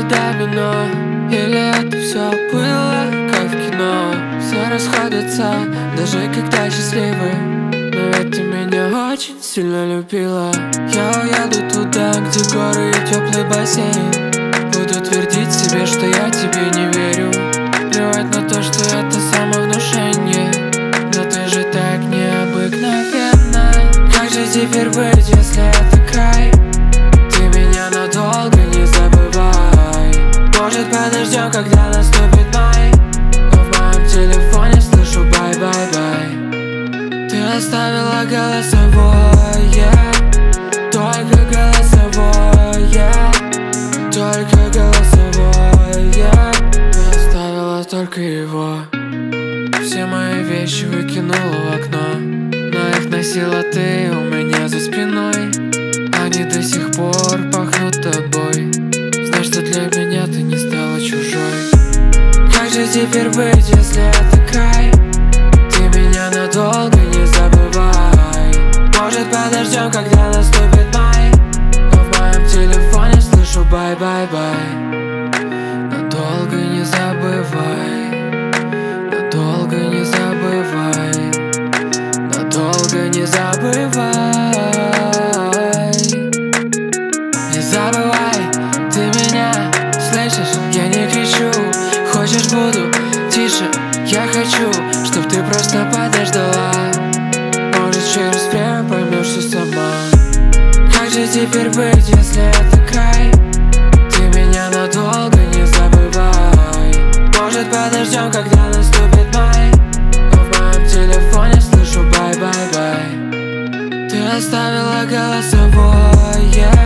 домино? Или это все было как в кино? Все расходятся, даже когда счастливы. Но ведь ты меня очень сильно любила. Я уеду туда, где горы и теплый бассейн. Буду твердить себе, что я тебе не верю. Плевать на то, что это самовнушение. Но ты же так необыкновенна. Как же теперь быть, если это край? Ты меня надолго не забывай. Может, подождем, когда наступит май? Но в моем телефоне слышу бай-бай-бай. Ты оставила голосовое, только голосовое, только голосовое. Ты оставила только его. Все мои вещи выкинула в окно, но их носила ты у меня за спиной. Они до сих пор пахнут тобой. Знай, что для меня ты не стала чужой. Как же теперь быть, если это край? Ты меня надолго не забывай. Может, подождем, когда наступит май? Но в моем телефоне слышу бай-бай-бай. Надолго не забывай. Надолго не забывай. Надолго не забывай. Не забывай, ты меня слышишь? Я не кричу. Хочешь, буду тише. Я хочу, чтоб ты просто подождала. Может, через время поймешь все сама. Как же теперь быть, если это край? Ты меня надолго не забывай. Может, подождем, когда наступит май? Но в моем телефоне слышу бай-бай-бай. Ты оставила голосовое,